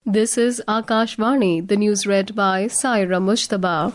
This is Akashvani, the news read by Saira Mushtaba.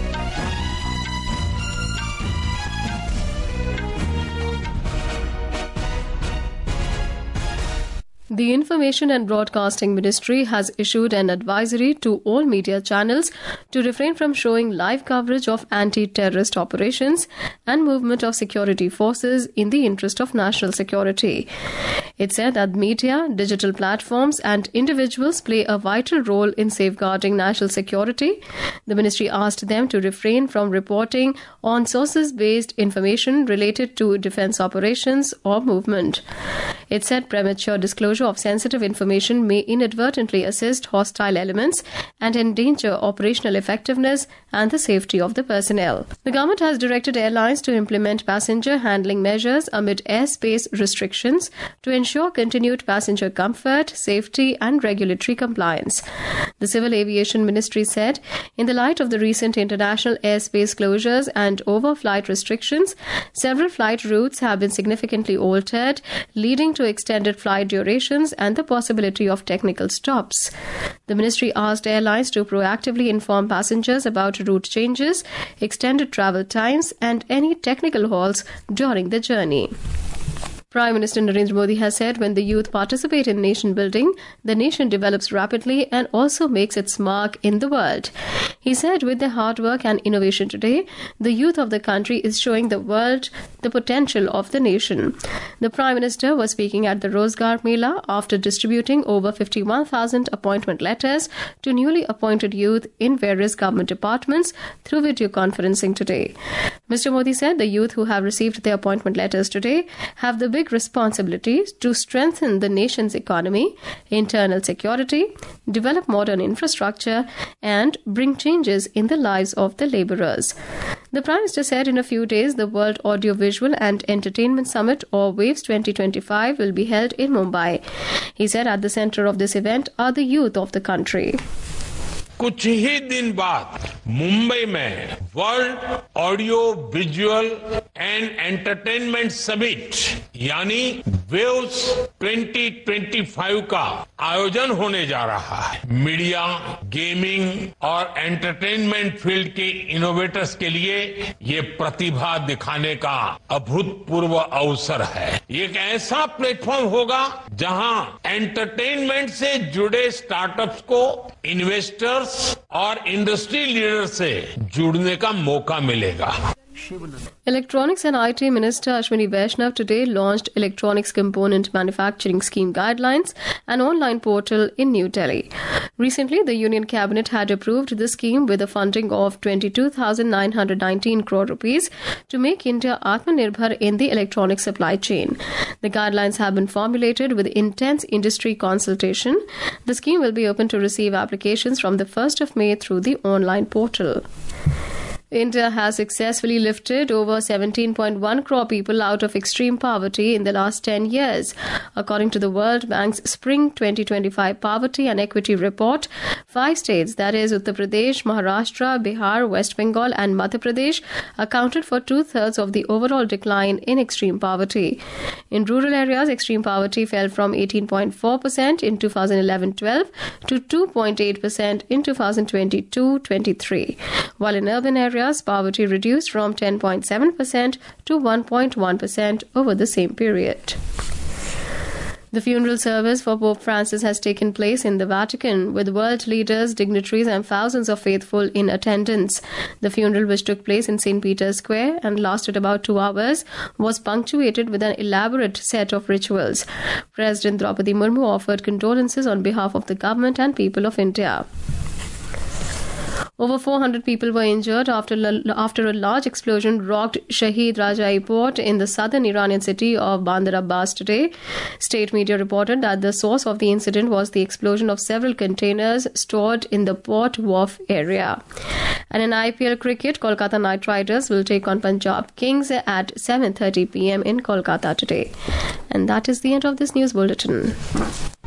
The Information and Broadcasting Ministry has issued an advisory to all media channels to refrain from showing live coverage of anti-terrorist operations and movement of security forces in the interest of national security. It said that media, digital platforms and individuals play a vital role in safeguarding national security. The ministry asked them to refrain from reporting on sources-based information related to defense operations or movement. It said premature disclosure of sensitive information may inadvertently assist hostile elements and endanger operational effectiveness and the safety of the personnel. The government has directed airlines to implement passenger handling measures amid airspace restrictions to ensure continued passenger comfort, safety and regulatory compliance. The Civil Aviation Ministry said, in the light of the recent international airspace closures and overflight restrictions, several flight routes have been significantly altered, leading to extended flight durations and the possibility of technical stops. The ministry asked airlines to proactively inform passengers about route changes, extended travel times, and any technical halts during the journey. Prime Minister Narendra Modi has said when the youth participate in nation building, the nation develops rapidly and also makes its mark in the world. He said with their hard work and innovation today, the youth of the country is showing the world the potential of the nation. The Prime Minister was speaking at the Rozgar Mela after distributing over 51,000 appointment letters to newly appointed youth in various government departments through video conferencing today. Mr. Modi said the youth who have received their appointment letters today have the big responsibilities to strengthen the nation's economy, internal security, develop modern infrastructure, and bring changes in the lives of the labourers. The Prime Minister said in a few days the World Audiovisual and Entertainment Summit or WAVES 2025 will be held in Mumbai. He said at the centre of this event are the youth of the country. कुछ ही दिन बाद मुंबई में world audio visual and entertainment summit यानी waves 2025 का आयोजन होने जा रहा है। मीडिया, गेमिंग और एंटरटेनमेंट फील्ड के इनोवेटर्स के लिए ये प्रतिभा दिखाने का अभूतपूर्व अवसर है। ये एक ऐसा प्लेटफॉर्म होगा जहां एंटरटेनमेंट से जुड़े स्टार्टअप्स को इन्वेस्टर्स और इंडस्ट्री लीडर से जुड़ने का मौका मिलेगा। Electronics and IT Minister Ashwini Vaishnav today launched Electronics Component Manufacturing Scheme Guidelines, an online portal in New Delhi. Recently, the Union Cabinet had approved the scheme with a funding of 22,919 crore rupees to make India Atmanirbhar in the electronic supply chain. The guidelines have been formulated with intense industry consultation. The scheme will be open to receive applications from the 1st of May through the online portal. India has successfully lifted over 17.1 crore people out of extreme poverty in the last 10 years. According to the World Bank's Spring 2025 Poverty and Equity Report, 5 states, that is Uttar Pradesh, Maharashtra, Bihar, West Bengal and Madhya Pradesh, accounted for 2/3 of the overall decline in extreme poverty. In rural areas, extreme poverty fell from 18.4% in 2011-12 to 2.8% in 2022-23, while in urban areas, poverty reduced from 10.7% to 1.1% over the same period. The funeral service for Pope Francis has taken place in the Vatican with world leaders, dignitaries and thousands of faithful in attendance. The funeral, which took place in St. Peter's Square and lasted about 2 hours, was punctuated with an elaborate set of rituals. President Draupadi Murmu offered condolences on behalf of the government and people of India. Over 400 people were injured after a large explosion rocked Shahid Rajai port in the southern Iranian city of Bandar Abbas today. State media reported that the source of the incident was the explosion of several containers stored in the port wharf area. And in IPL cricket, Kolkata Knight Riders will take on Punjab Kings at 7:30 p.m. in Kolkata today. And that is the end of this news bulletin.